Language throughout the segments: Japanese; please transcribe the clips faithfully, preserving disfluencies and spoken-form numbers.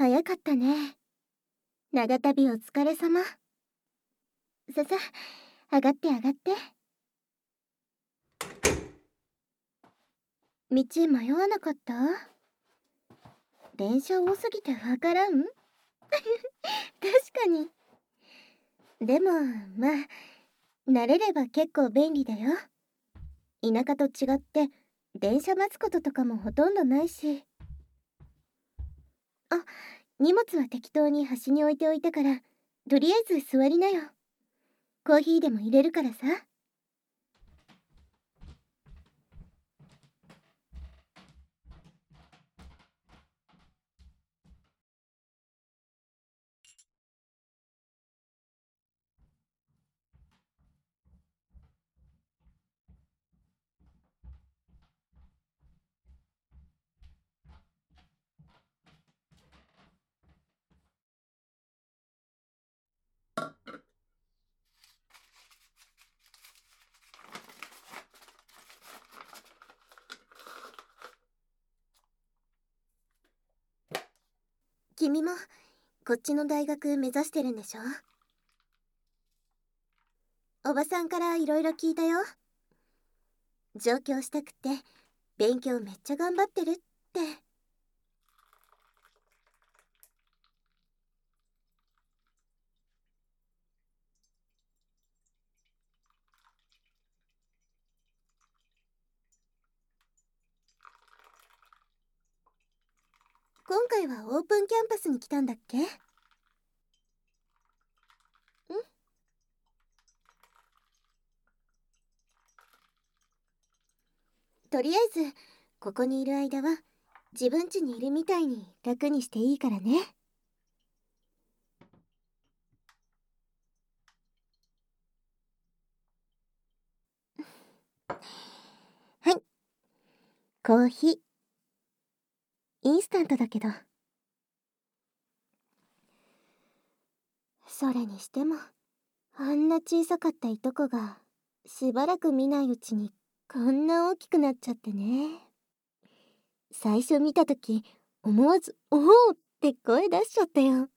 早かったね。長旅お疲れ様。ささ、上がって上がって。道迷わなかった？電車多すぎてわからん？確かに。でも、まあ、慣れれば結構便利だよ。田舎と違って、電車待つこととかもほとんどないし。あ、荷物は適当に端に置いておいたから、とりあえず座りなよ。コーヒーでも入れるからさ。君もこっちの大学目指してるんでしょ？おばさんからいろいろ聞いたよ。上京したくて勉強めっちゃ頑張ってるって。今回はオープンキャンパスに来たんだっけ？ん？とりあえずここにいる間は自分家にいるみたいに楽にしていいからね。はい、コーヒー。インスタントだけど。それにしてもあんな小さかったいとこがしばらく見ないうちにこんな大きくなっちゃってね。最初見たとき思わず「おお!」って声出しちゃったよ。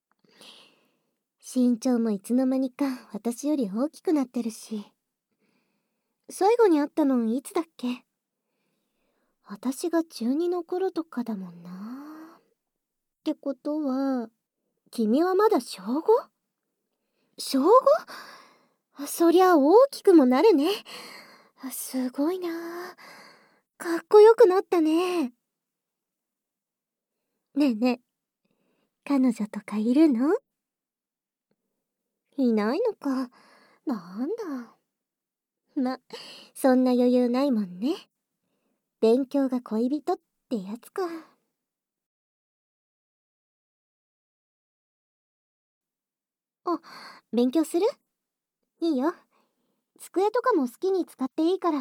身長もいつの間にか私より大きくなってるし。最後に会ったのいつだっけ？私が中にの頃とかだもんな。ってことは君はまだ小 ご？ 小 ご？ そりゃ大きくもなるね。すごいな。かっこよくなったね。ねえねえ、彼女とかいるの？いないのか。なんだ。ま、そんな余裕ないもんね。勉強が恋人ってやつか。あ、勉強する？いいよ。机とかも好きに使っていいから。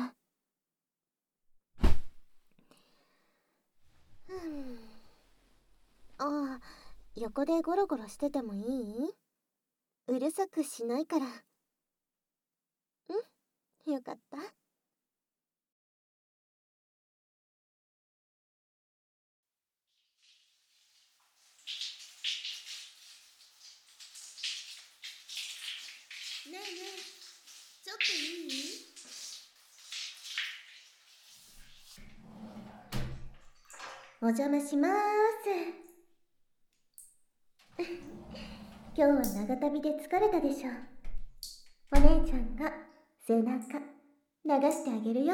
ふん。ああ、横でゴロゴロしててもいい？うるさくしないから。うん、よかった。ねえねえ、ちょっといい？お邪魔しまーす。今日は長旅で疲れたでしょ。お姉ちゃんが背中流してあげるよ。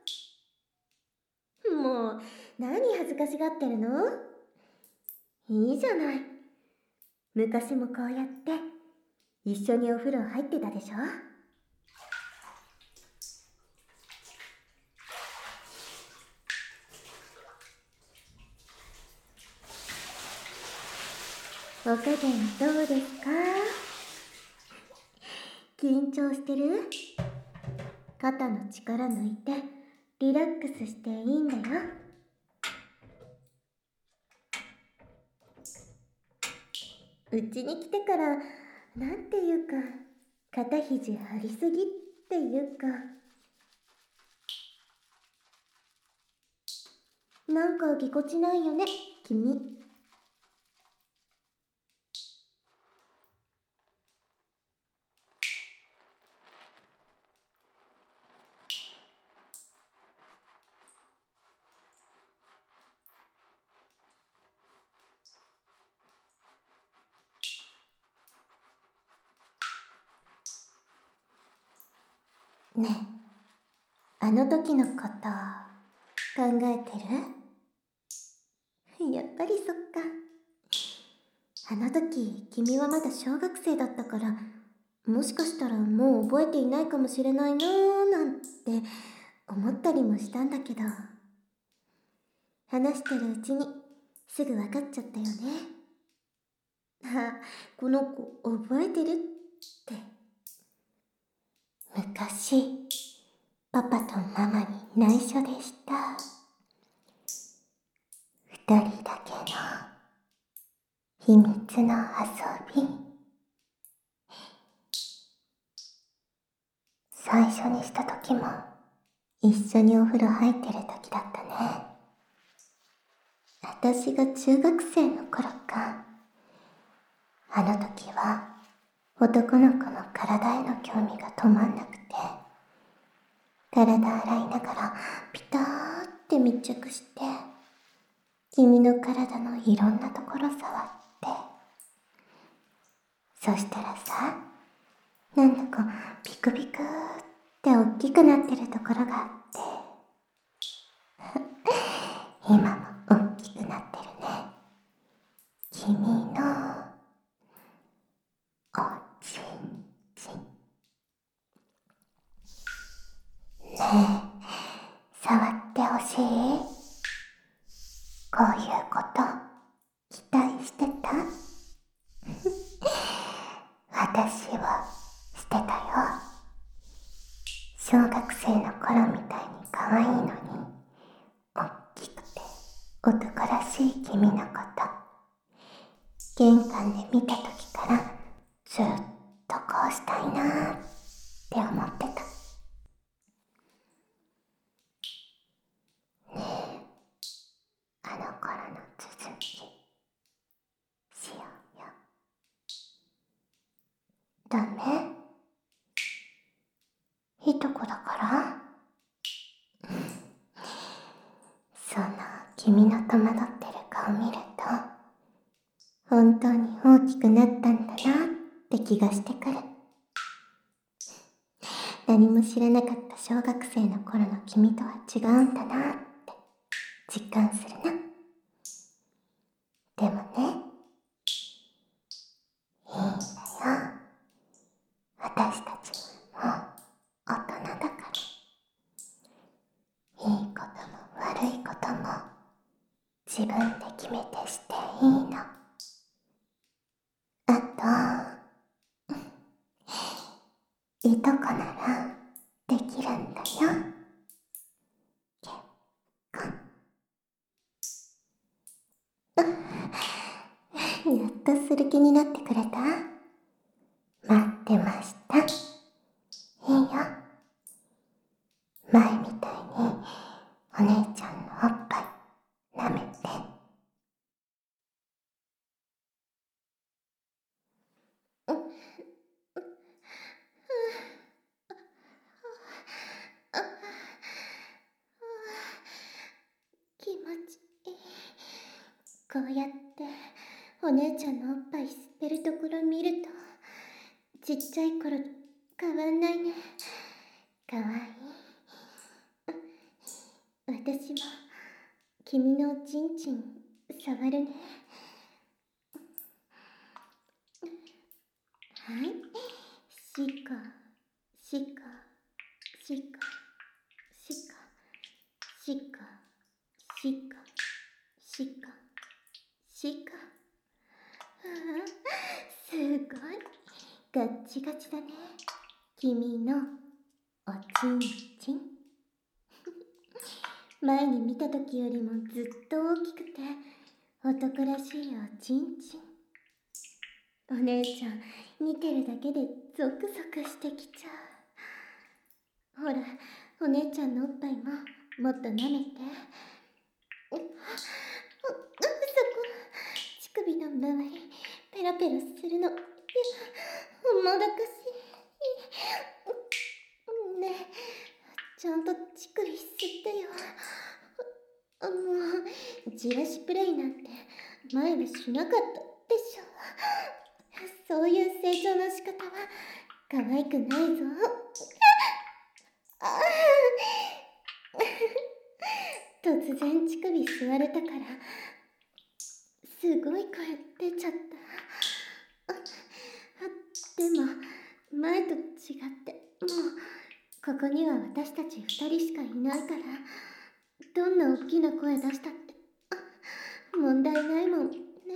もう、何恥ずかしがってるの？いいじゃない。昔もこうやって一緒にお風呂入ってたでしょ。お加減どうですか？緊張してる？肩の力抜いてリラックスしていいんだよ。うちに来てからなんていうか肩肘張りすぎっていうか、なんかぎこちないよね君。 ねえ、あの時のこと考えてる？やっぱりそっか。あの時君はまだ小学生だったから、もしかしたらもう覚えていないかもしれないなーなんて思ったりもしたんだけど、話してるうちにすぐ分かっちゃったよね。あ、この子覚えてるって。昔、パパとママに内緒でした。二人だけの秘密の遊び。最初にした時も一緒にお風呂入ってる時だったね。私が中学生の頃か。あの時は男の子の体への興味が止まんなくて、体洗いながらピターって密着して、君の体のいろんなところ触って、そしたらさ、なんだかピクピクって大きくなってるところがあって、今も大きくなってるね。君のおちんちん。ねえ、触ってほしい？こういうこと期待してた？私はしてたよ。小学生の頃みたいに可愛いのに、おっきくて男らしい君のこと、玄関で見た時からずっとこうしたいなーって思ってた。ねえ、あの頃の続きしようよ。ダメ？いとこだから？その君の戸惑ってる顔見ると、本当に大きくなったんだなって気がしてくる。何も知らなかった小学生の頃の君とは違うんだなって実感するな。でもね、いいんだよ。私たちはもう大人だから。いいことも悪いことも自分で決めてしていいの。あと、いとこならできるんだよ。結婚。やっとする気になってくれた？待ってました。いいよ。前みたいにお姉ちゃんのおっぱい舐めて。気持ちいい。こうやってお姉ちゃんのおっぱい吸ってるところ見ると、ちっちゃい頃と変わんないね。かわいい。私も君のおちんちん触るね。はい、しこしこしこしこしこしこしこしこ。ああ、すごいガッチガチだね、君のおちんちん。前に見た時よりもずっと大きくて男らしいおちんちん。お姉ちゃん見てるだけでゾクゾクしてきちゃう。ほら、お姉ちゃんのおっぱいももっと舐めて。う、う、そこ乳首の周りペラペラするの、いや、もどかしい。ねえ、ちゃんと乳首吸ってよ。あ、もうじらしプレイなんて前はしなかったでしょ。そういう成長の仕方は可愛くないぞ。 突然乳首吸われたからすごい声出ちゃった。あでも前と違ってもうここには私たち二人しかいないから、どんな大きな声出したって問題ないもんね。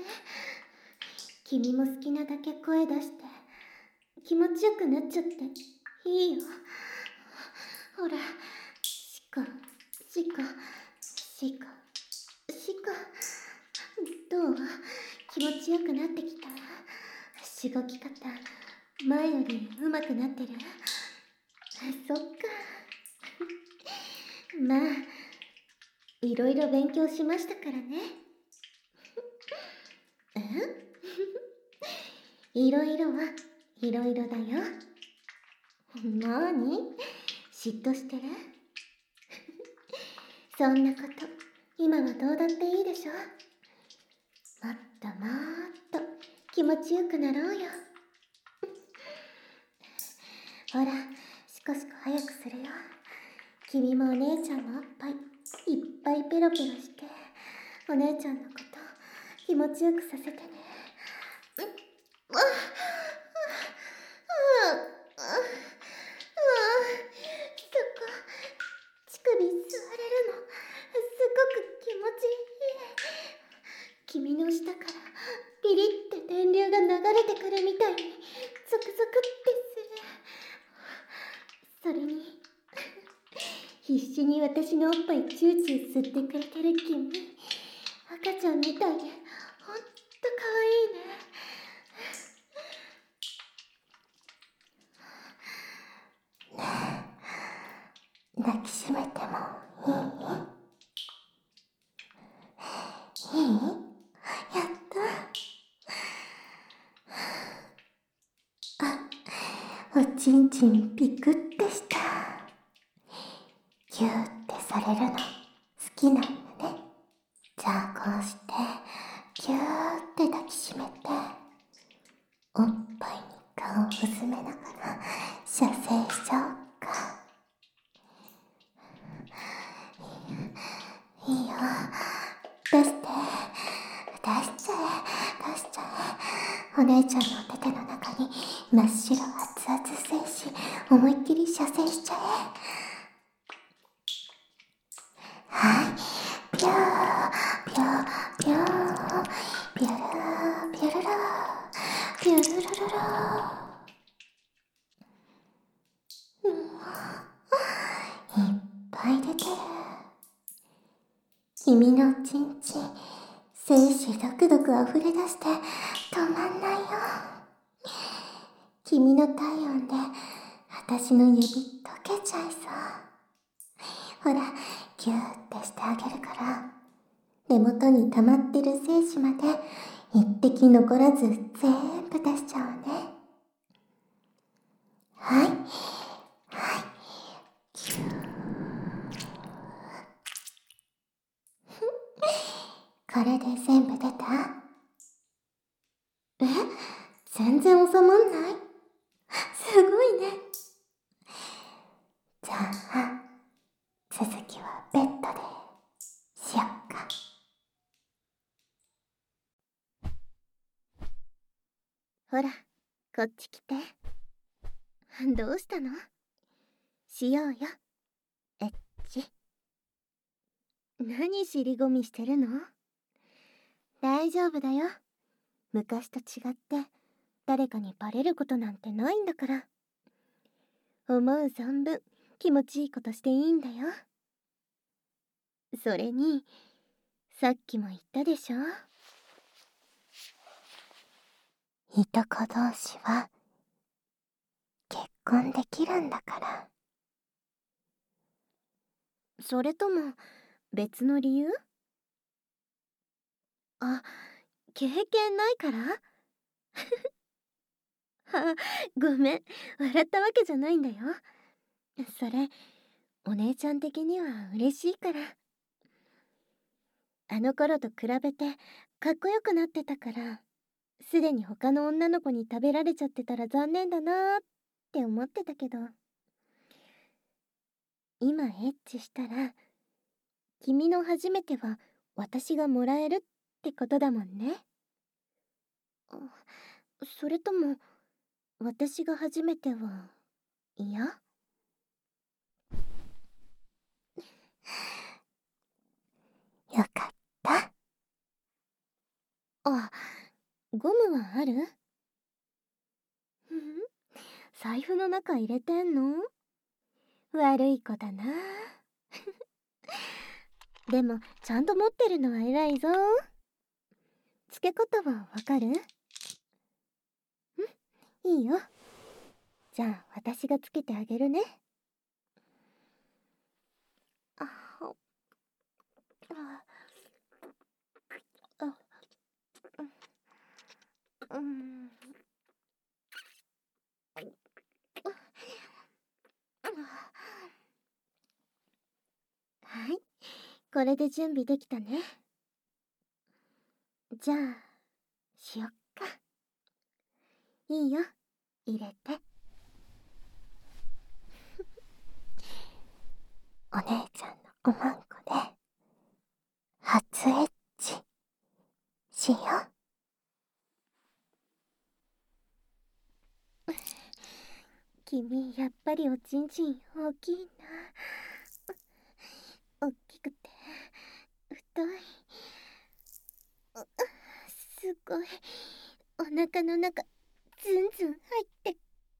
君も好きなだけ声出して気持ちよくなっちゃっていいよ。ほら、シコシコシコシコ。どう？気持ちよくなってきた？しごき方前より上手くなってる？そっかまあいろいろ勉強しましたからね。うんいろいろはいろいろだよ。なに？嫉妬してる？そんなこと今はどうだっていいでしょ。もっともっと気持ちよくなろうよ。ほら、しこしこ早くするよ。君もお姉ちゃんのおっぱいいっぱいペロペロして、お姉ちゃんのこと気持ちよくさせてね。うっ、あ、あ、あ、あ、あ、そこ、乳首吸われるの、すごく気持ちいい。君の舌からピリって電流が流れてくるみたいにゾクゾクってする。それに必死に私のおっぱいチューチュー吸ってくれてる君、赤ちゃんみたいでほんとかわいいね。抱きしめてもいい？いい？やったあ、おちんちんピクってした。ギューってされるの好きなんだね。じゃあこうしてギューって抱きしめておっぱいに顔をうずめながら射精しちゃおうか。いいよ、出して出しちゃえ出しちゃえ。お姉ちゃんのお手手の中に真っ白熱々精子思いっきり射精しちゃえ。はい、ピューピューピューピュルーピュルルーピュルルルルー。うん、いっぱい出てる。君のちんちん精子ドクドクあふれ出して止まんないよ。君の体温で私の指溶けちゃいそう。ほらギューってしてあげるから根元に溜まってる精子まで一滴残らず全部出しちゃうね。はいはいキューこれで全部出た？え、全然収まんない？すごいね。じゃあ続きはベッドでしよっか。ほらこっち来て。どうしたの？しようよエッチ。何尻込みしてるの？大丈夫だよ。昔と違って誰かにバレることなんてないんだから。思う存分気持ちいいことしていいんだよ。それにさっきも言ったでしょ、いとこ同士は結婚できるんだから。それとも別の理由？あ、経験ないからあ、ごめん、笑ったわけじゃないんだよ。それお姉ちゃん的には嬉しいから。あの頃と比べてかっこよくなってたから、すでに他の女の子に食べられちゃってたら残念だなーって思ってたけど、今エッチしたら君の初めては私がもらえるってことだもんね。あ、それとも私が初めては嫌？よかった。あ、ゴムはある？ふふ、財布の中入れてんの？悪い子だな。でもちゃんと持ってるのは偉いぞ。つけ方はわかる？ん？いいよ。じゃあ私がつけてあげるね。あ、あ、あ、うん。はい、これで準備できたね。じゃあしよっか。いいよ、入れて。お姉ちゃんのおまんこで初エッチしよう。君やっぱりおちんちん大きいな。大きくて太い。すごい、お腹の中ズンズン入ってくる。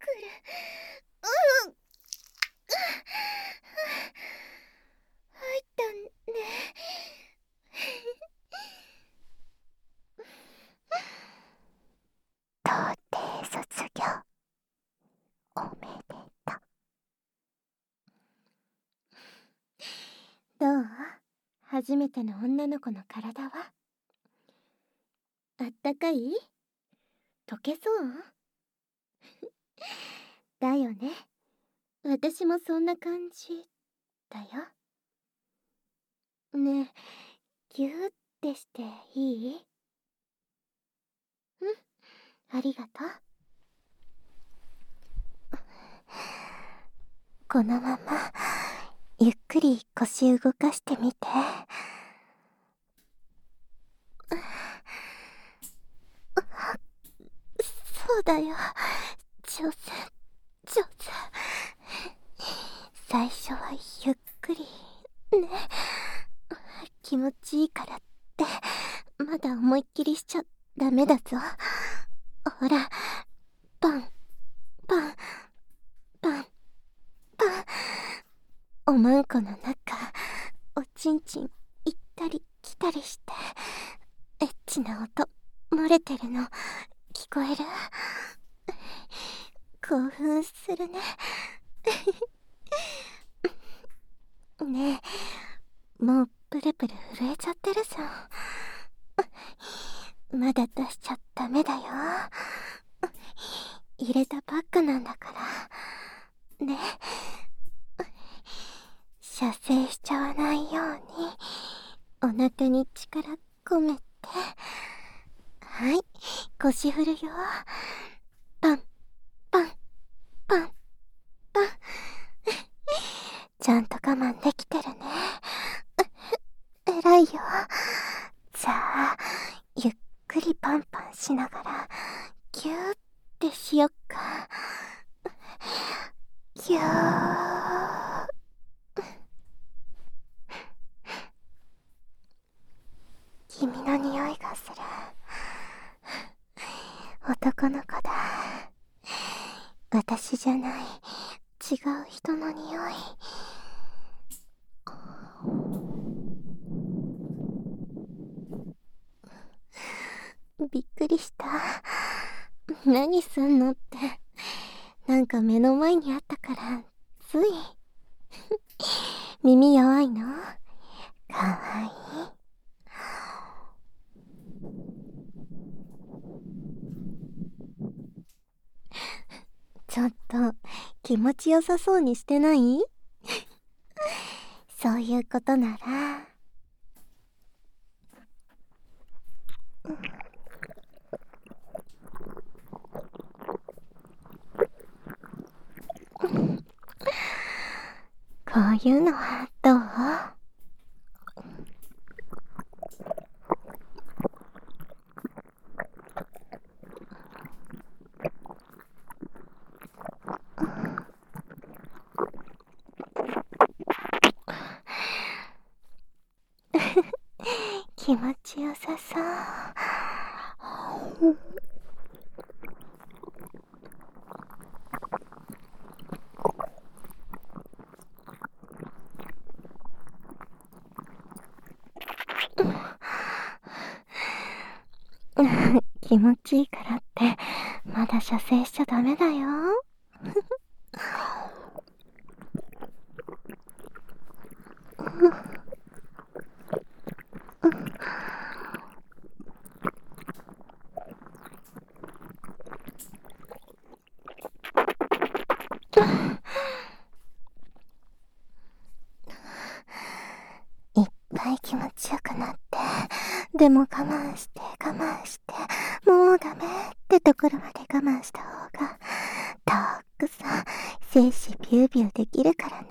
うん、入ったね。童貞卒業おめでとう。どう？初めての女の子の体はあったかい？溶けそうだよね。私もそんな感じだよ。ねえ、ギューってしていい？うん、ありがとう。このままゆっくり腰動かしてみて。そうだよ、上手上手。最初はゆっくりね。気持ちいいからってまだ思いっきりしちゃダメだぞ。ほら、パンパンパンパン。おまんこの中おちんちん行ったり来たりしてエッチな音漏れてるの聞こえる？興奮するね。ねえ、もうプルプル震えちゃってるじゃん。まだ出しちゃダメだよ。入れたばっかなんだからね。射精しちゃわないようにお腹に力込めて。はい、腰振るよ。パンパンパンパン。ちゃんと我慢できてるね。偉いよ。じゃあゆっくりパンパンしながらギューってしよっか。ギュー。君の匂いがする。男の子だ。私じゃない、違う人の匂い。びっくりした。何すんのって、なんか目の前にあったからつい。耳弱いの？かわいい。ちょっと気持ちよさそうにしてない？そういうことなら、うん、こういうのはどう？ 気持ちよさそう。気持ちいいからってまだ射精しちゃダメだよ。いっぱい気持ちよくなって、でも我慢して我慢してもうダメってところまで我慢した方がたくさん精子ビュービューできるからね。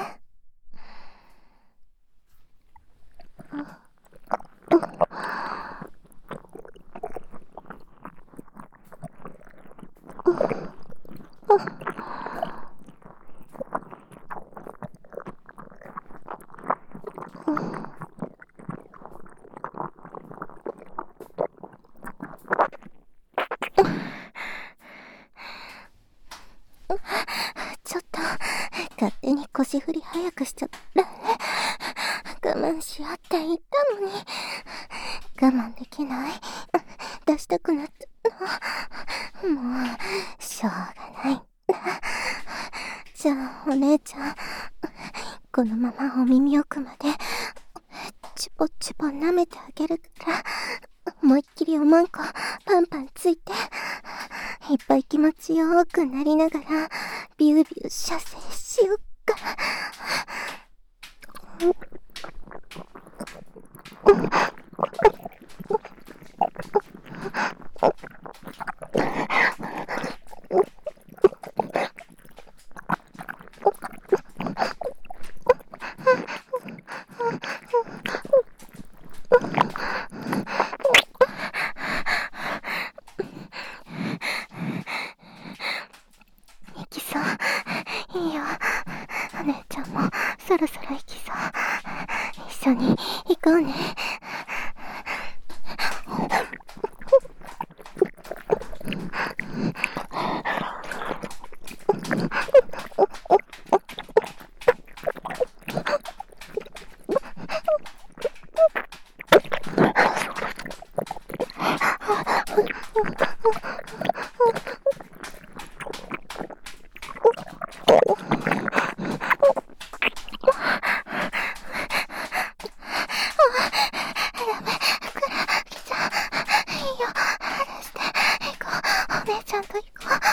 ちょっと勝手に腰振り早くしちゃったね。我慢しようって言ったのに我慢できない。出したくなっちゃった。もうしょうがない。じゃあお姉ちゃん、このままお耳奥までチュポチュポ舐めてあげるから思いっきりおまんこパンパンついて、いっぱい気持ちよくなりながらビュービュー射精しよっか。行きそう。いいよ。お姉ちゃんもそろそろ行きそう。一緒に行こうね。ちゃんと行こう。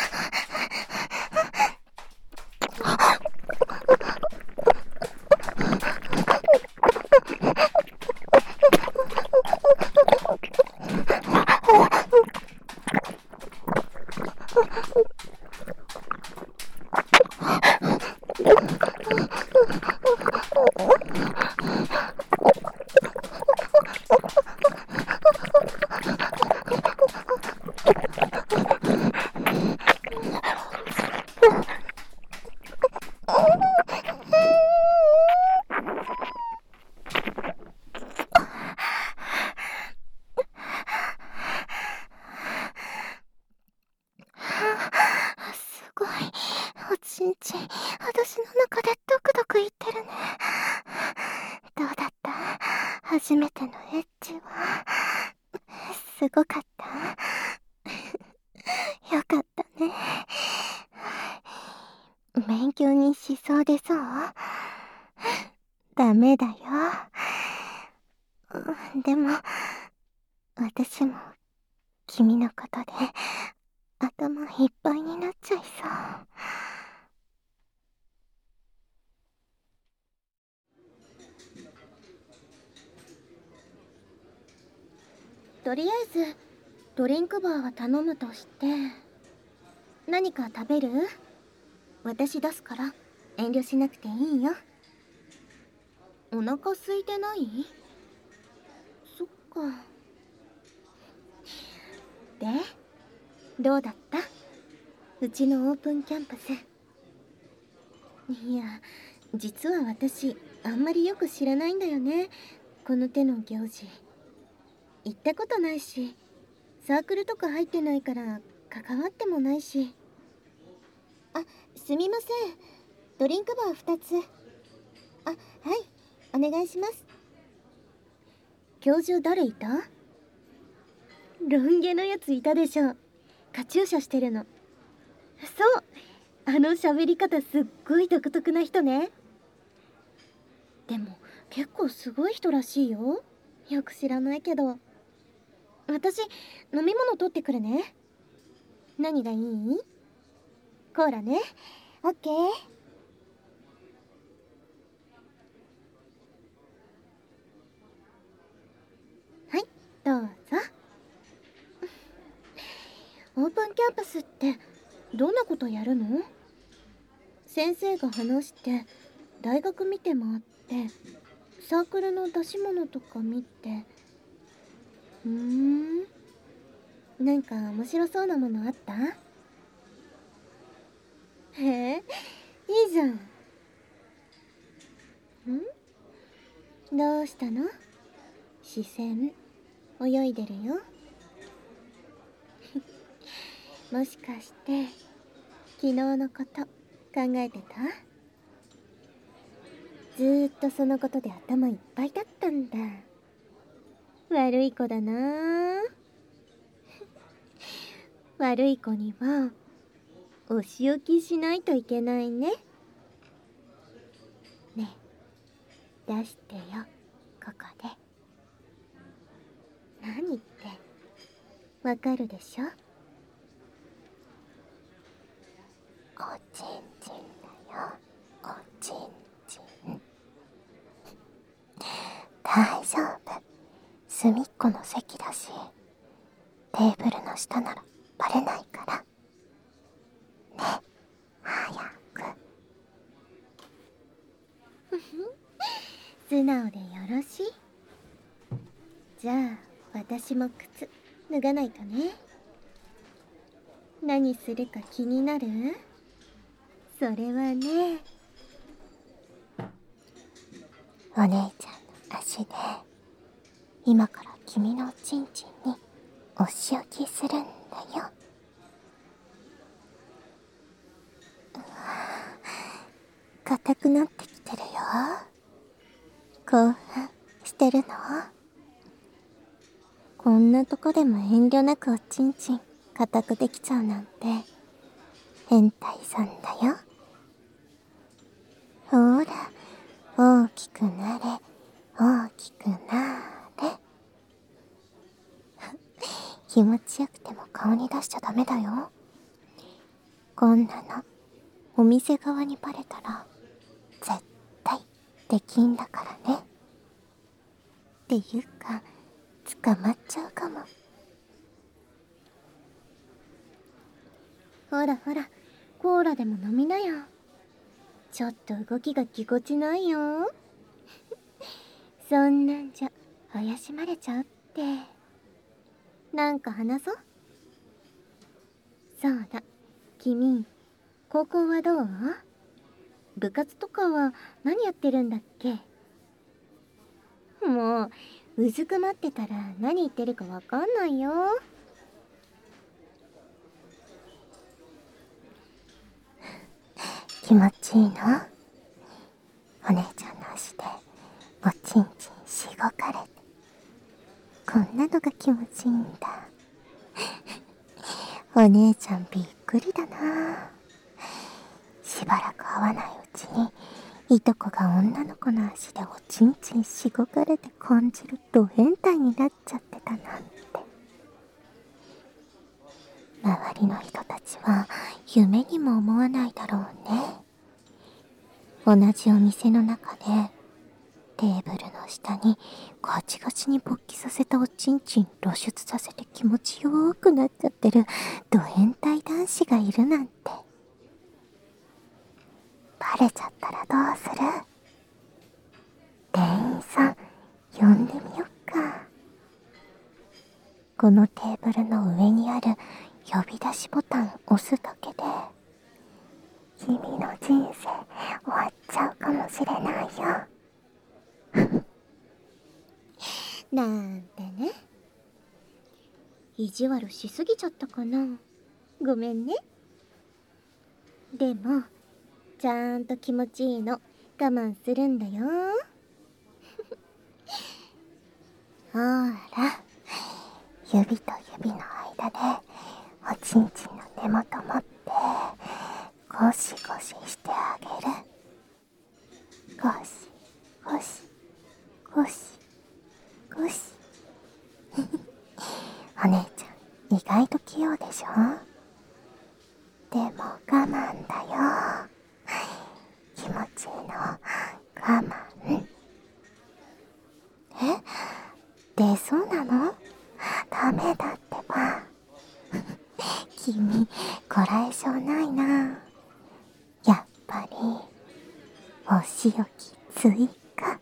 すごいおちんちん、私の中でドクドクいってるね。どうだった？初めてのエッチはすごかった？よかったね。勉強にしそうでそう？ダメだよ。でも私も君のことで頭いっぱいになっちゃいそう。とりあえずドリンクバーは頼むとして、何か食べる？私出すから遠慮しなくていいよ。お腹空いてない？そっか。でどうだった？うちのオープンキャンパス。いや、実は私あんまりよく知らないんだよね、 この手の行事行ったことないし、サークルとか入ってないから関わってもないし。あ、すみません、ドリンクバーふたつ。あ、はい、お願いします。教授誰いた？ロン毛のやついたでしょ。カチューシャしてるの。そう、あの喋り方すっごい独特な人ね。でも結構すごい人らしいよ。よく知らないけど。私飲み物取ってくるね。何がいい？コーラね。オッケー。はい、どうぞ。オープンキャンパスってどんなことやるの？先生が話して大学見て回ってサークルの出し物とか見て。うーん、なんか面白そうなものあった？へえ、いいじゃん。ん？どうしたの？視線泳いでるよ。もしかして昨日のこと考えてた？ずーっとそのことで頭いっぱいだったんだ。悪い子だなあ。悪い子にはお仕置きしないといけないね。ねえ、出してよ、ここで。何ってわかるでしょ？おちんちんだよ、おちんちん。大丈夫、隅っこの席だし、テーブルの下ならバレないから。ね、早く。素直でよろしい。じゃあ私も靴脱がないとね。何するか気になる？それはね、お姉ちゃんの足で今から君のおちんちんにお仕置きするんだよ。うわ、硬くなってきてるよ。興奮してるの？こんなとこでも遠慮なくおちんちん硬くできちゃうなんて変態さんだよ。ほら、大きくなれ、大きくなれ。気持ちよくても顔に出しちゃダメだよ。こんなのお店側にバレたら絶対出禁だからね。っていうか捕まっちゃうかも。ほらほら、コーラでも飲みなよ。ちょっと動きがぎこちないよ。そんなんじゃ怪しまれちゃうって。なんか話そう。そうだ、君高校はどう？部活とかは何やってるんだっけ？もううずくまってたら何言ってるかわかんないよ。気持ちいいの？お姉ちゃんの足でおちんちんしごかれて、こんなのが気持ちいいんだ。お姉ちゃんびっくりだな。しばらく会わないうちにいとこが女の子の足でおちんちんしごかれて感じるド変態になっちゃってたなんて。周りの人たちは夢にも思わないだろうね。同じお店の中でテーブルの下にガチガチに勃起させたおちんちん露出させて気持ちよーくなっちゃってるド変態男子がいるなんて。バレちゃったらどうする？店員さん呼んでみよっか。このテーブルの上にある呼び出しボタン押すだけで君の人生終わっちゃうかもしれないよ。 なんてね。意地悪しすぎちゃったかな。ごめんね。でもちゃんと気持ちいいの我慢するんだよ。ほら、指と指の間でおちんちんの根元持ってゴシゴシしてあげる。ゴシゴシゴシゴシ。お姉ちゃん意外と器用でしょ。でも我慢だよ。気持ちいいの我慢。え、出そうなの？ダメだってば。君こらえ性ないな。やっぱりお仕置き追加。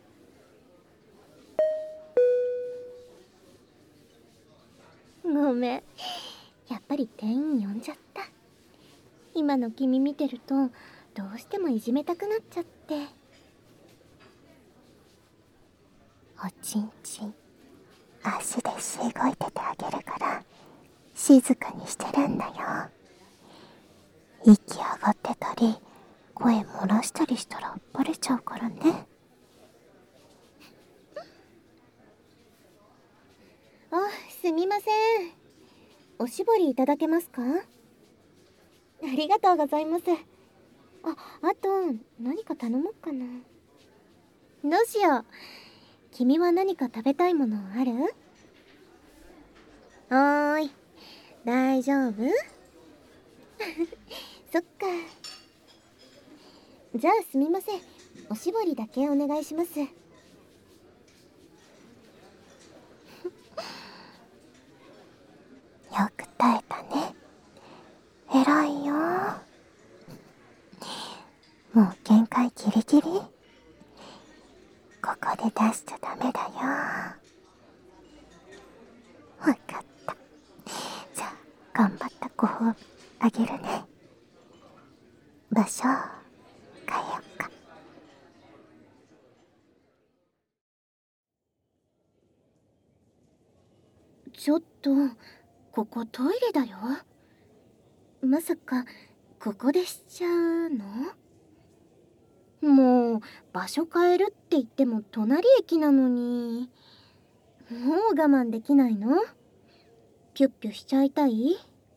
ごめん、やっぱり店員呼んじゃった。今の君見てるとどうしてもいじめたくなっちゃって。おちんちん足でしごいててあげるから静かにしてるんだよ。息上がってたり声漏らしたりしたらバレちゃうからね。あ、すみません。おしぼりいただけますか？ありがとうございます。あ、あと何か頼もうかな。どうしよう。君は何か食べたいものある？おーい、大丈夫？そっか。じゃあすみません。おしぼりだけお願いします。よく耐えたね。偉いよ。もう限界ギリギリ。ここで出しちゃダメだよ。わかった。じゃあ頑張ったご褒美あげるね。場所変えよっか。ちょっと、ここトイレだよ。まさかここでしちゃうの？もう場所変えるって言っても隣駅なのに。もう我慢できないの？ピュッピュしちゃいたい？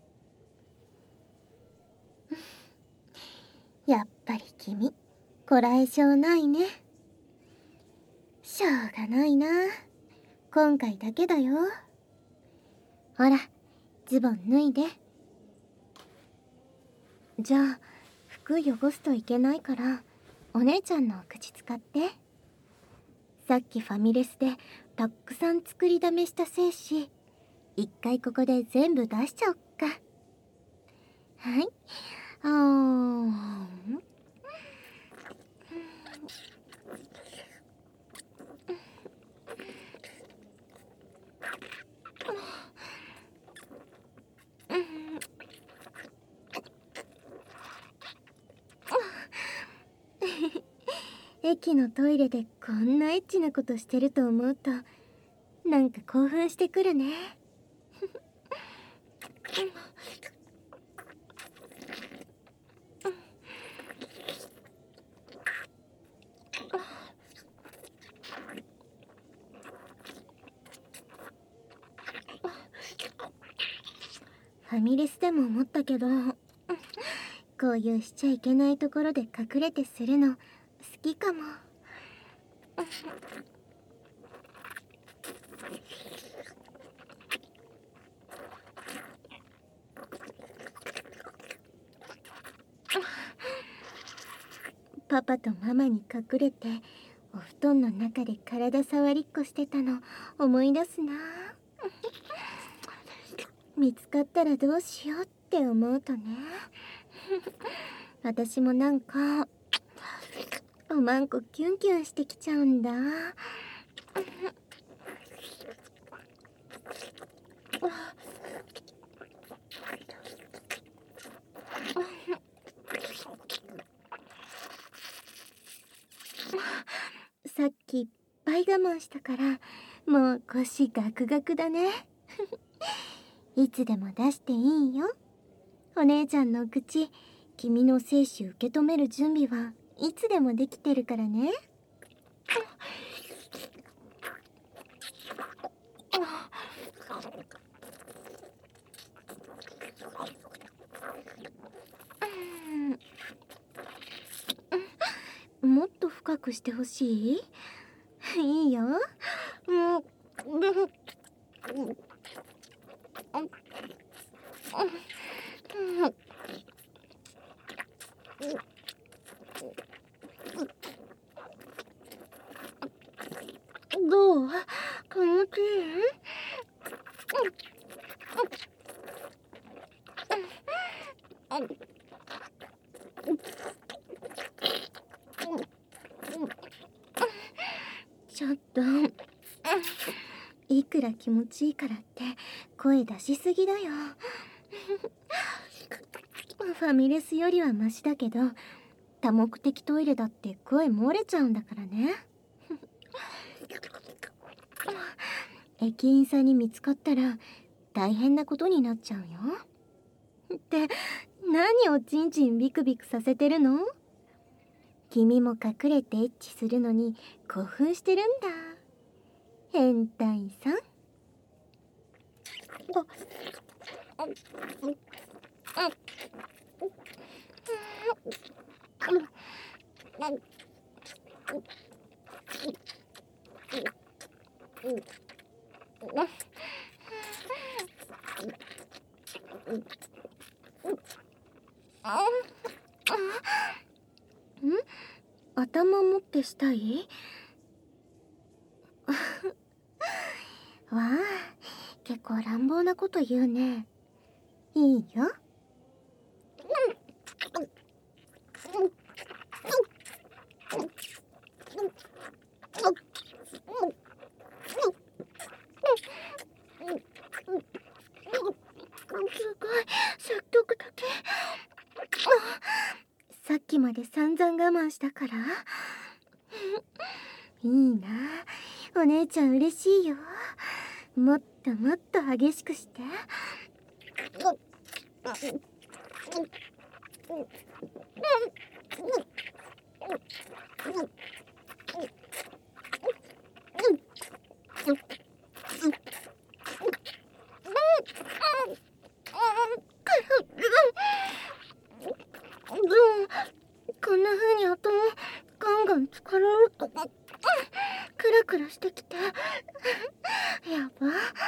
やっぱり君こらえ性ないね。しょうがないな。今回だけだよ。ほら、ズボン脱いで。じゃあ服汚すといけないからお姉ちゃんのお口使って。さっきファミレスでたくさん作りだめした精子一回ここで全部出しちゃおっか。はい。あー駅のトイレでこんなエッチなことしてると思うとなんか興奮してくるね。ファミレスでも思ったけど、こういうしちゃいけないところで隠れてするの好きかも。パパとママに隠れてお布団の中で体触りっこしてたの思い出すな。見つかったらどうしようって思うとね。私もなんかおまんこキュンキュンしてきちゃうんだ。さっきバぱい我慢したから、もう腰ガクガクだね。いつでも出していいよ。お姉ちゃんの口、君の精子受け止める準備はいつでもできてるからね。もっと深くしてほしい？いいよ。どう？気持ちいい？ちょっと、いくら気持ちいいからって声出しすぎだよ。ファミレスよりはマシだけど、多目的トイレだって声漏れちゃうんだからね。駅員さんに見つかったら大変なことになっちゃうよ。って何をチンチンビクビクさせてるの？君も隠れてエッチするのに興奮してるんだ。変態さん。ん？頭持ってしたい？わあ、結構乱暴なこと言うね。いいよ。すごい積極的。さっきまで散々我慢したから。いいな、お姉ちゃん嬉しいよ。もっともっと激しくして。こんな風に頭ガンガン疲れるとクラクラしてきてやば。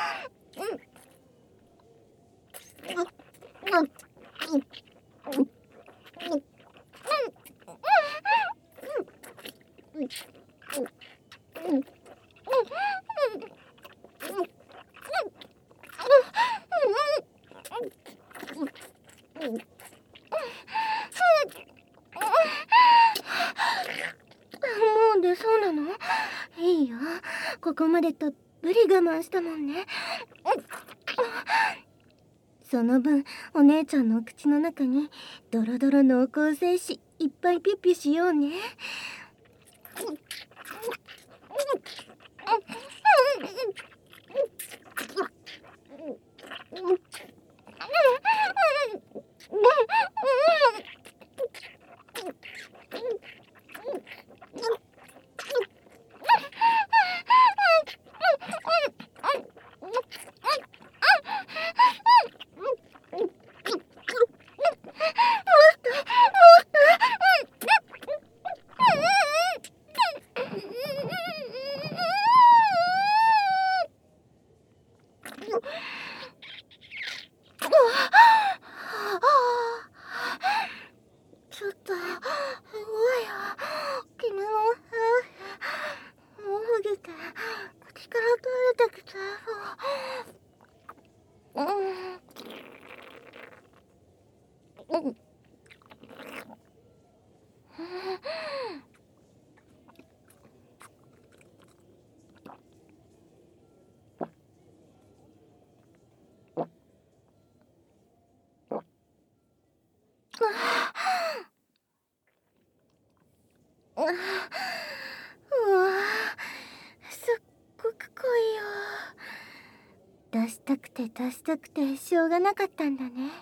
もう出そうなの？いいよ、ここまでたっぷり我慢したもんね。その分お姉ちゃんのお口の中にドロドロ濃厚精子いっぱいピュッピュしようね。ちょっとすごいよ、君の大げて口から取れてきて。うんうんうわ、 くて出したくてしょうがなかったんだね。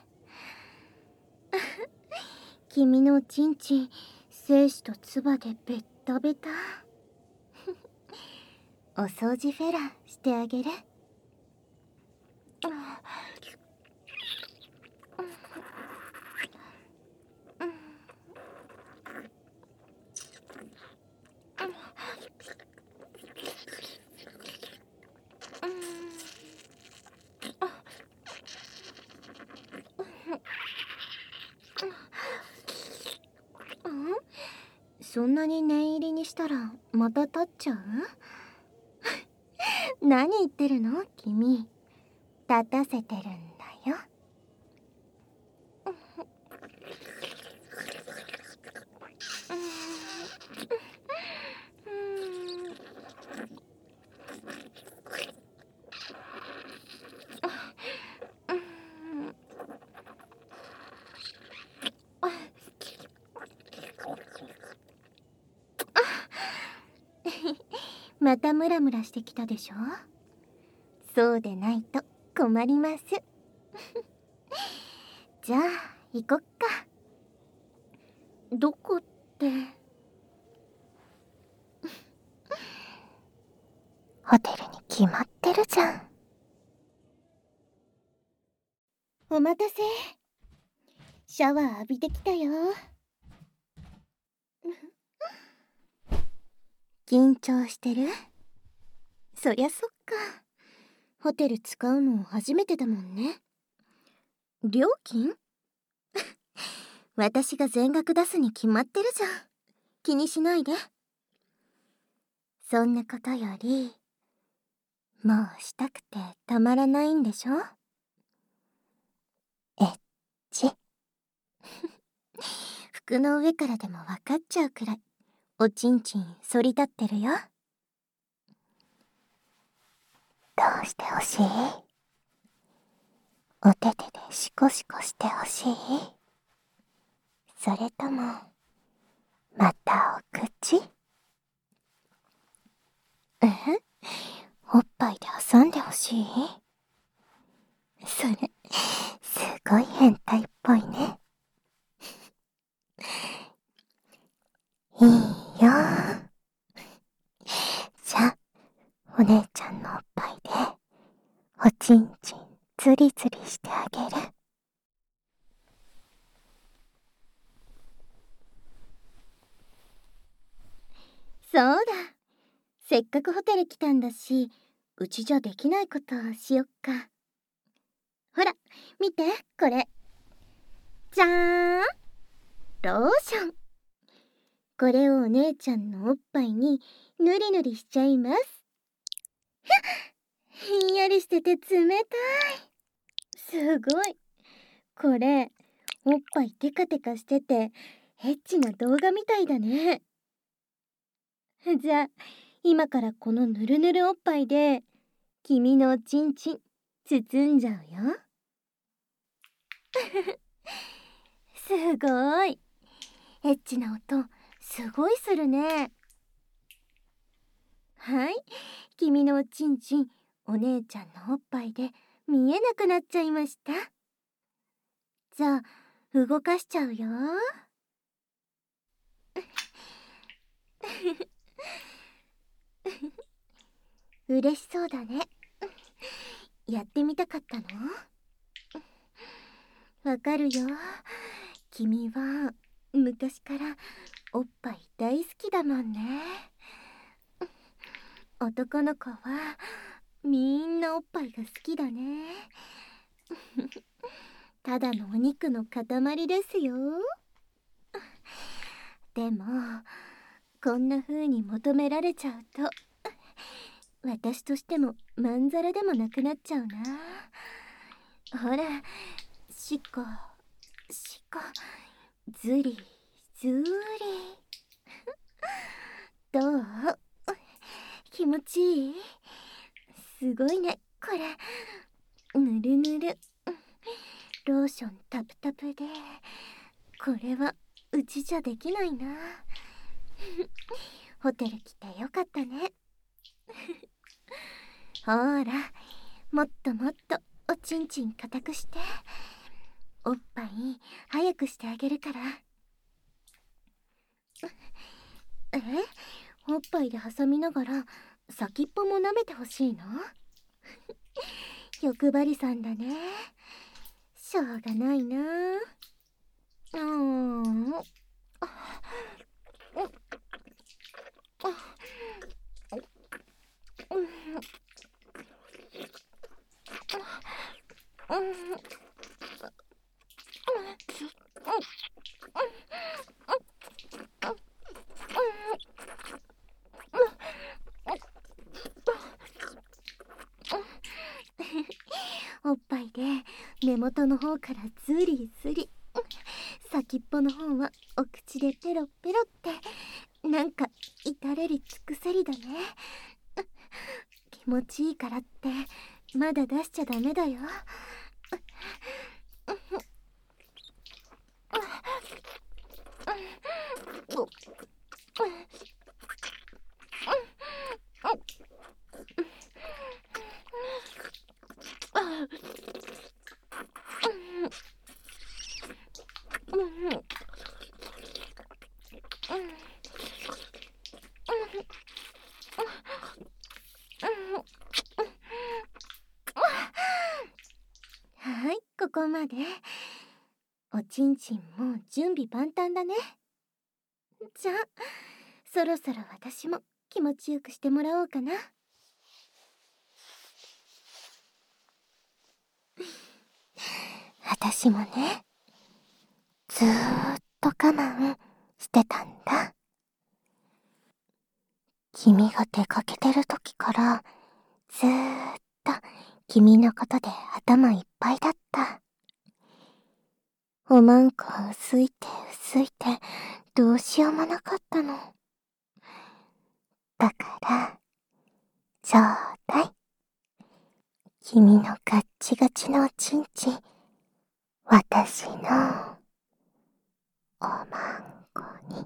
君のおちんちん精子と唾でベッタベタ。お掃除フェラしてあげる。そんなに念入りにしたらまた立っちゃう？何言ってるの君。立たせてるんだよ。またムラムラしてきたでしょ。そうでないと困ります。じゃあ行こっか。どこって。ホテルに決まってるじゃん。お待たせ。シャワー浴びてきたよ。緊張してる？そりゃそっか。ホテル使うの初めてだもんね。料金？私が全額出すに決まってるじゃん。気にしないで。そんなことより、もうしたくてたまらないんでしょ？エッチ。服の上からでも分かっちゃうくらいおちんちん反り立ってるよ。どうしてほしい？お手手でシコシコしてほしい？それともまたお口？え？おっぱいで挟んでほしい？それすごい変態っぽいね。いいよ。じゃあお姉ちゃんのおっぱいでおちんちんつりつりしてあげる。そうだ。せっかくホテル来たんだし、うちじゃできないことをしよっか。ほら、見て、これ。じゃーん！ローション。これをお姉ちゃんのおっぱいにぬりぬりしちゃいます。ひんやりしてて冷たい。すごい。これ、おっぱいテカテカしてて、エッチな動画みたいだね。じゃあ、今からこのぬるぬるおっぱいで、君のおちんちん、包んじゃうよ。すごい。エッチな音、すごいするね。はい、君のおちんちん、お姉ちゃんのおっぱいで見えなくなっちゃいました。じゃあ、動かしちゃうよ。嬉しそうだね。やってみたかったの？わかるよ。君は昔からおっぱい大好きだもんね。男の子はみんなおっぱいが好きだね。ただのお肉の塊ですよ。でもこんな風に求められちゃうと私としてもまんざらでもなくなっちゃうな。ほら、しこしこ、ずりずり。どう？気持ちいい？すごいね、これ。ぬるぬる。ローションタプタプで、これはうちじゃできないな。ホテル来てよかったね。ほら、もっともっとおちんちん固くして、おっぱい早くしてあげるから。え、おっぱいで挟みながら先っぽも舐めてほしいの？欲張りさんだね。しょうがないな。うーん。おっぱいで根元の方からズリズリ、先っぽの方はお口でペロペロって、なんか至れり尽くせりだね。気持ちいいからってまだ出しちゃダメだよ。はい、ここまで。おちんちんも準備万端だね。じゃあそろそろ私も気持ちよくしてもらおうかな。私もね、ずーっと我慢してたんだ。君が出かけてる時からずーっと君のことで頭いっぱいだった。おまんこ薄いて薄いてどうしようもなかったの。だからちょうだい。君のガッチガチのおちんちん、私のおまんこに。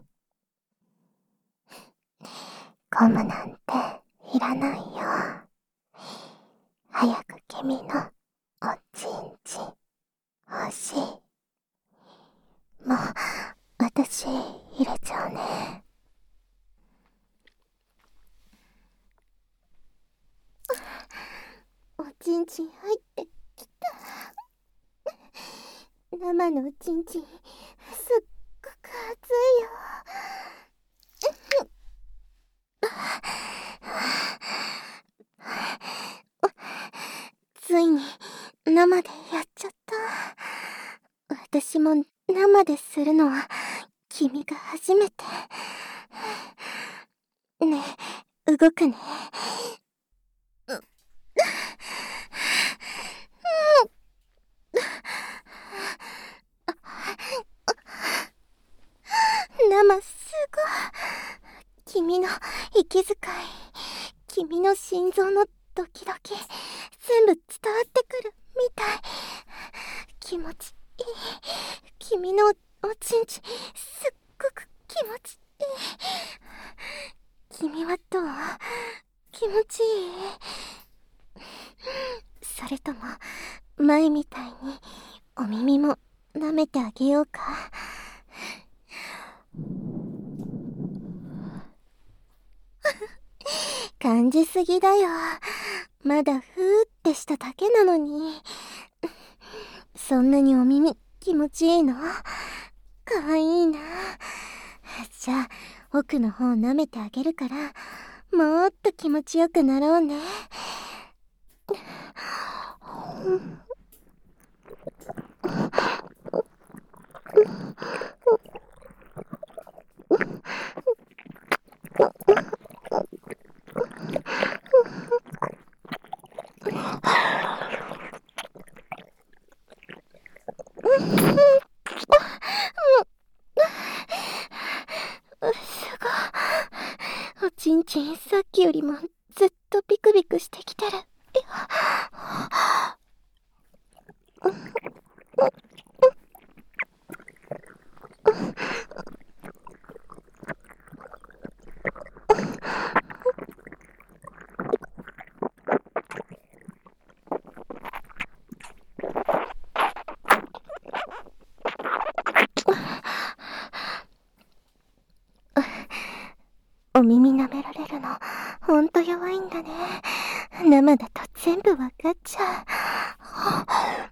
ゴムなんていらないよ。早く君のおちんちん欲しい。もう私入れちゃうね。おちんちん入ってきた。生のおちんちんすっごく熱いよ。ついに生でやっちゃった。私も生でするのは君が初めて。ねえ、動くね。生すごい。君の息遣い、君の心臓のドキドキ、全部伝わってくるみたい。気持ちいい。君のおちんちんすっごく気持ちいい。君はどう？気持ちいい？それとも前みたいにお耳も舐めてあげようか。感じすぎだよ。まだふーってしただけなのに。そんなにお耳気持ちいいの？かわいいな。じゃあ奥の方舐めてあげるから、もっと気持ちよくなろうね。おちんちんさっきよりもずっとビクビクしてきてる。 お耳舐められるのほんと弱いんだね。生だと全部わかっちゃう。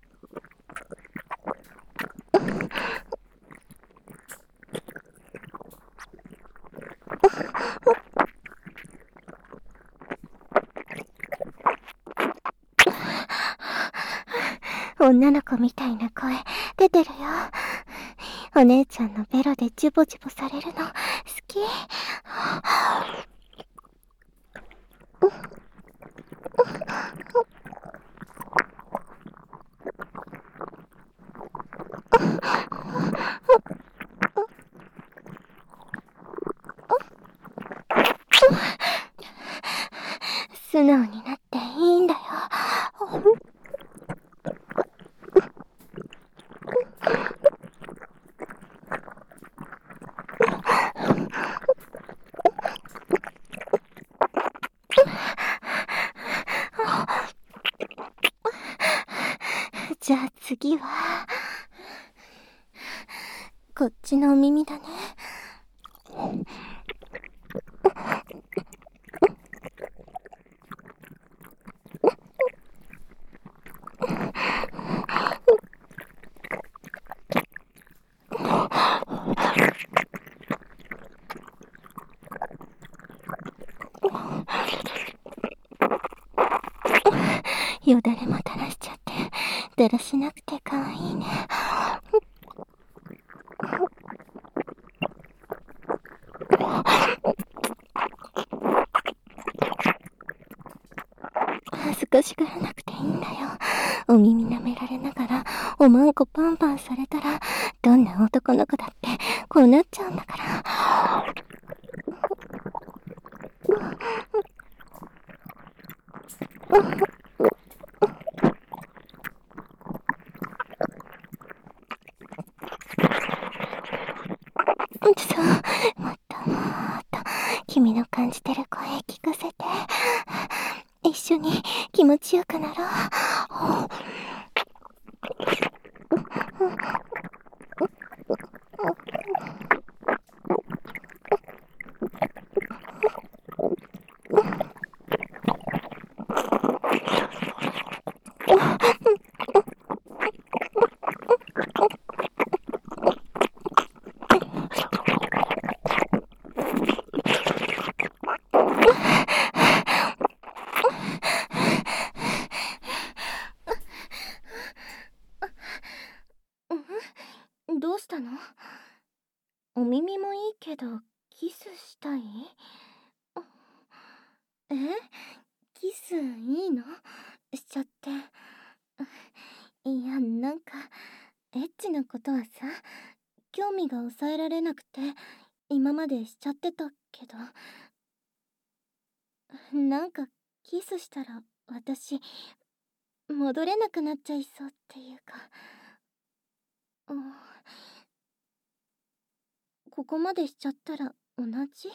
女の子みたいな声出てるよ。お姉ちゃんのベロでジュボジュボされるの好き。素直になっていいんだよ。じゃあ次はこっちのお耳だね。よだれも垂らしちゃってだらしなくてかわいいね。恥ずかしがらなくていいんだよ。お耳舐められながらおまんこパンパンされたらどんな男の子だってこうなっちゃうんだから。そう、もっともっと君の感じてる声聞かせて。一緒に気持ちよくなろう。どうしたの？お耳もいいけどキスしたい？え？キスいいの？しちゃって。いや、なんかエッチなことはさ、興味が抑えられなくて今までしちゃってたけど、なんかキスしたら私戻れなくなっちゃいそうっていうか、うん、ここまでしちゃったら同じ？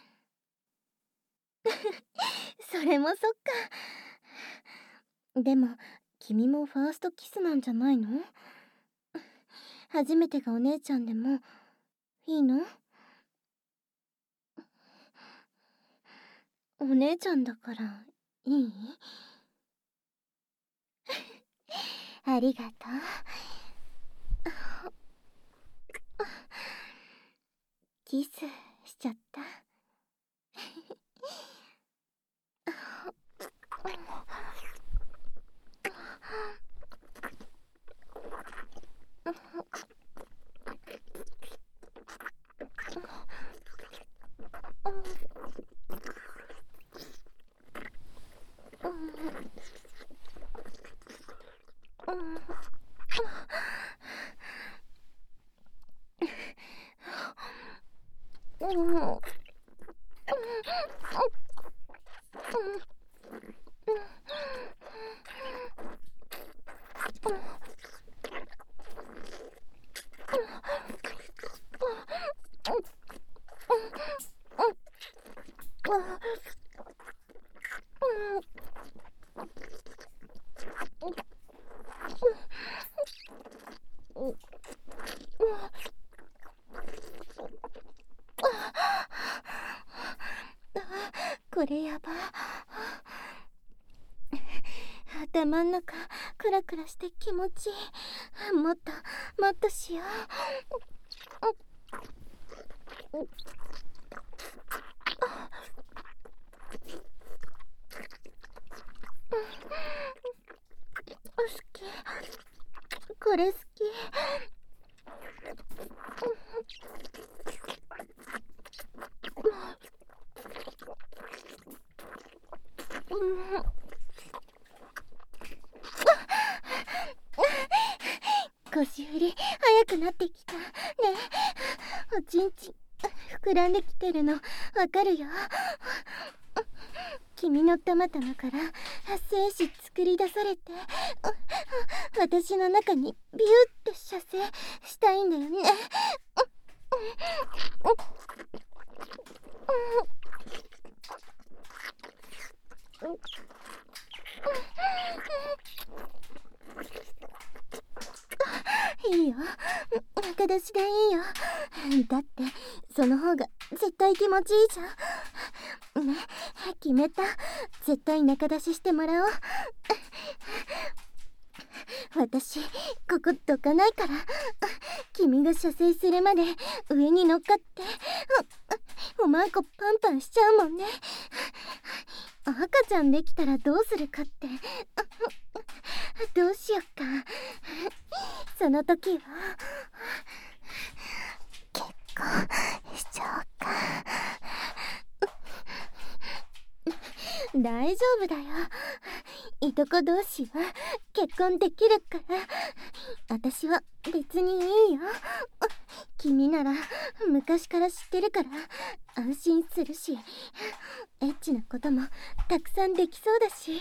それもそっか。でも君もファーストキスなんじゃないの？初めてがお姉ちゃんでもいいの？お姉ちゃんだからいい？ありがとう。キスしちゃった。 やば。頭ん中クラクラして気持ちいい。もっともっとしよう。好き、これ好き。腰振り早くなってきたね。おちんちん膨らんできてるのわかるよ。君のたまたまから精子作り出されて、私の中にビューって射精したいんだよね。いいよ、中出しでいいよ。だってその方が絶対気持ちいいじゃんね。決めた。絶対中出ししてもらおう。私ここどかないから、君が射精するまで上に乗っかっておまんこパンパンしちゃうもんね。赤ちゃんできたらどうするかって、どうしよっか。その時は結婚しちゃおうか。大丈夫だよ、いとこ同士は結婚できるから。私は別にいいよ。君なら昔から知ってるから安心するし、エッチなこともたくさんできそうだし。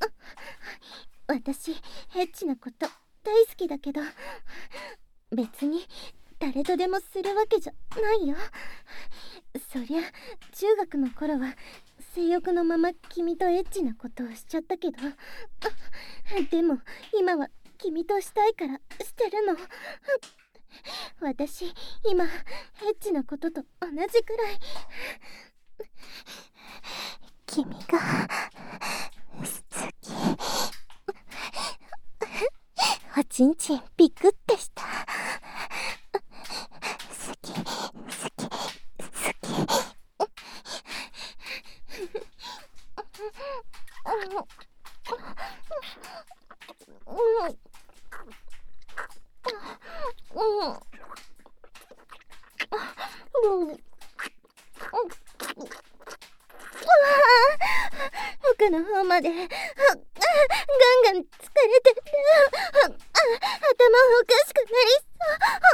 私エッチなこと大好きだけど、別に誰とでもするわけじゃないよ。そりゃ中学の頃は性欲のまま君とエッチなことをしちゃったけど、でも今は君としたいからしてるの。私今エッチなことと同じくらい君が好き。おちんちんビクってした。好き好き好き。奥の方までガンガン疲れてる。頭おかしくなりそう。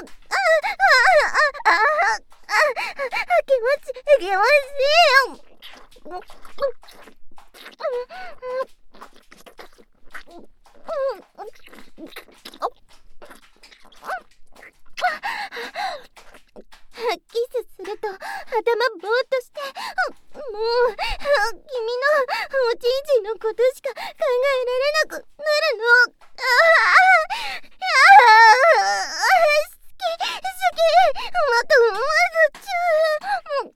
気持ちいい気持ちいいよ。キスすると頭ぼーっとして、もう君のおちんちんのことしか考えられなくなるの。ああ、好き好き、またまずちゅ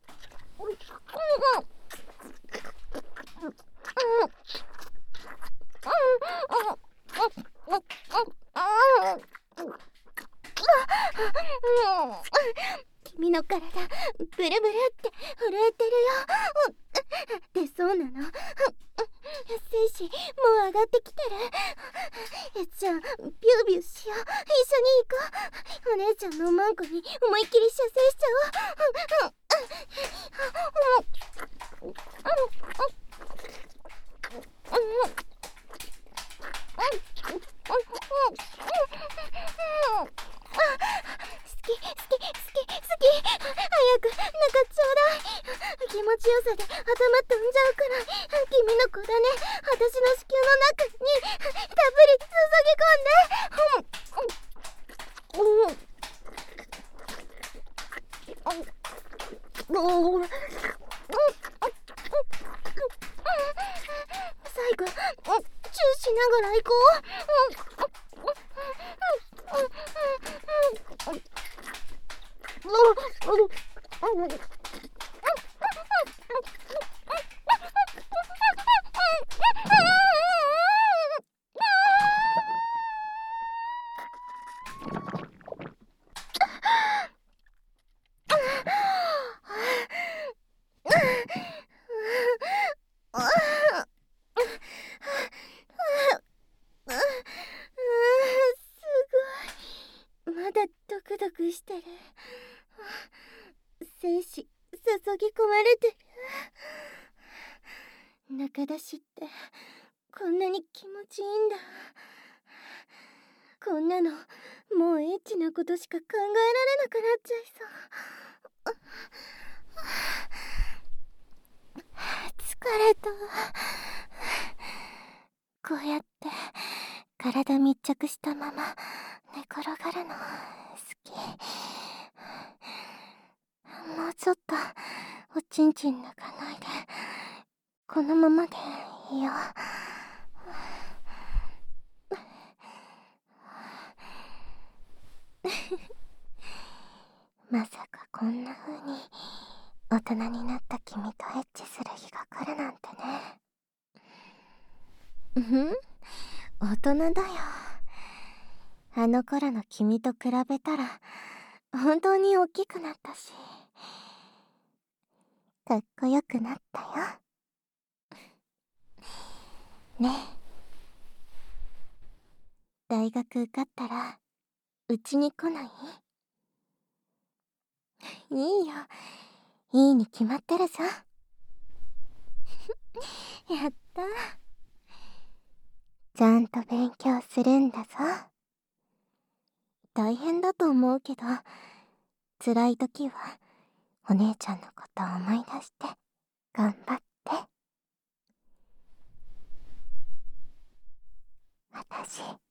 君の体ブルブルって震えてるよ。で、そうなの。精子もう上がってきてる。じゃあビュービューしよう。一緒に行こう。お姉ちゃんのおまんこに思いっきり射精しちゃおう。好き好き好き好き。早く中ちょうだい。気持ちよさで頭飛んじゃうくらい君の子だね。私の子宮の中にたっぷり注ぎ込んで。最後チューしながら行こう。 精子注ぎ込まれてる。中出しってこんなに気持ちいいんだ。こんなのもうエッチなことしか考えられなくなっちゃいそう。疲れた。こうやって体密着したまま寝転がるの好き。もうちょっとおちんちん抜かないでこのままでいいよ。まさかこんな風に大人になった君とエッチする日が来るなんてね。うん大人だよ。あの頃の君と比べたら本当に大きくなったしかっこよくなったよ。ねえ、大学受かったらうちに来ない？いいよ、いいに決まってるさ。やった。ちゃんと勉強するんだぞ。大変だと思うけど辛い時はお姉ちゃんのことを思い出して頑張って。私